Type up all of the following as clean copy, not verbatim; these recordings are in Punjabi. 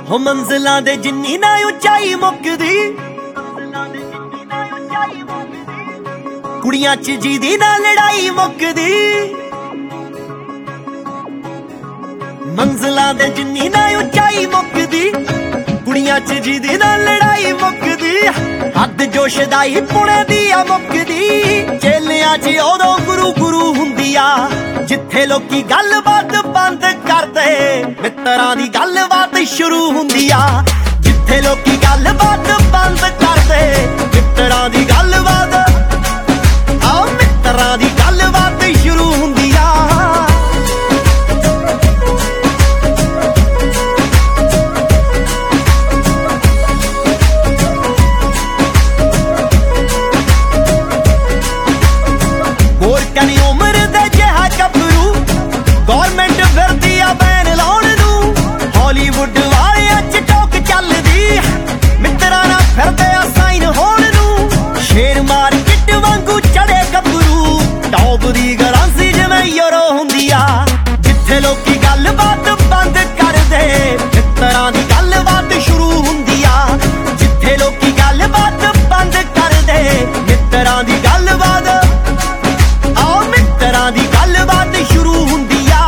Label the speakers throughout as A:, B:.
A: ਹੋ ਮੰਜ਼ਲਾਂ ਦੇ ਜਿੰਨੀ ਨਾ ਉਚਾਈ ਮੁੱਕਦੀ, ਕੁੜੀਆਂ ਚ ਜਿਹਦੀ ਨਾ ਲੜਾਈ ਮੁੱਕਦੀ। ਮੰਜ਼ਲਾਂ ਦੇ ਜਿੰਨੀ ਨਾ ਉਚਾਈ ਮੁੱਕਦੀ, ਕੁੜੀਆਂ ਚ ਜਿਹਦੀ ਨਾ ਲੜਾਈ ਮੁੱਕਦੀ। ਹੱਦ ਜੋਸ਼ ਦਾ ਹੀ ਪੁਣੇ ਦੀ ਆ ਮੁੱਕਦੀ। ਚੇਲਿਆਂ ਚ ਉਦੋਂ ਗੁਰੂ ਗੁਰੂ ਹੁੰਦੀ ਆ, ਜਿੱਥੇ ਲੋਕੀ ਗੱਲਬਾਤ ਬੰਦ ਕਰਦੇ ਮਿੱਤਰਾਂ ਦੀ ਗੱਲਬਾਤ ਸ਼ੁਰੂ ਹੁੰਦੀ ਆ। ਜਿੱਥੇ ਲੋਕੀ ਗੱਲਬਾਤ ਬੰਦ ਕਰਦੇ ਮਿੱਤਰਾਂ ਦੀ ਗੱਲਬਾਤ, ਆ ਮਿੱਤਰਾਂ ਦੀ ਗੱਲਬਾਤ ਸ਼ੁਰੂ ਹੁੰਦੀ ਆ। ਹੋਰ ਕਨੀ ਉਮਰ ਦੇ ਜਿਹਾ ਗੱਭਰੂ, ਗੌਰਮੈਂਟ ਫਿਰਦੀ ਆ ਬੈਨ ਲਾਉਣ ਨੂੰ। ਹਾਲੀਵੁੱਡ ਵਾਲਿਆਂ ਚ ਟੋਕ ਚੱਲਦੀ, ਮਿੱਤਰਾਂ ਨਾਲ ਫਿਰਦੇ ਆ ਸਾਈਨ ਹੋਣ ਨੂੰ। ਸ਼ੇਰ ਮਾਰਕੀਟ ਵਾਂਗੂ ਚੜੇ ਗੱਭਰੂ, ਟੌਪ ਦੀ ਗਰਾਂਸੀ ਜਿਵੇਂ ਯੂਰੋ ਹੁੰਦੀ ਆ। ਜਿੱਥੇ ਲੋਕੀ ਗੱਲਬਾਤ ਬੰਦ ਕਰਦੇ ਮਿੱਤਰਾਂ ਦੀ ਗੱਲਬਾਤ ਸ਼ੁਰੂ ਹੁੰਦੀ ਆ। ਜਿੱਥੇ ਲੋਕੀ ਗੱਲਬਾਤ ਬੰਦ ਕਰਦੇ ਮਿੱਤਰਾਂ ਦੀ ਗੱਲਬਾਤ, ਆ ਮਿੱਤਰਾਂ ਦੀ ਗੱਲਬਾਤ ਸ਼ੁਰੂ ਹੁੰਦੀ ਆ।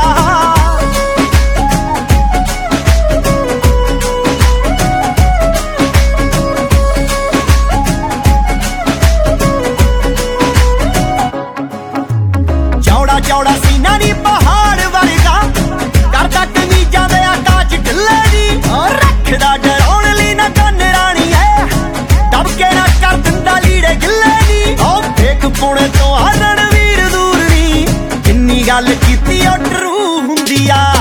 A: ਚੌੜਾ ਚੌੜਾ ਸੀਨਾ ਨੀ ਪਹਾੜ ਵਰਗਾ, ਕਰਦਾ ਕਮੀਜ਼ਾਂ ਦੇ ਆਕਾਸ਼ ਢਿੱਲੇ ਨੀ। ਰੱਖਦਾ ਡਰਾਉਣ ਲਈ ਨਾ ਕੰਨ ਰਾਣੀ ਐ, ਦਬਕੇ ਨਾ ਕਰ ਦਿੰਦਾ ਲੀੜੇ ਗਿੱਲੇ ਨੀ। ਉਹ ਫੇਕ ਪੁਣੇ ਤੋਂ ਆ ਰਣਵੀਰ ਦੂਰ ਨੀ, ਜਿੰਨੀ ਗੱਲ ਕੀਤੀ ਉਹ ਟਰੂ ਹੁੰਦੀ ਆ।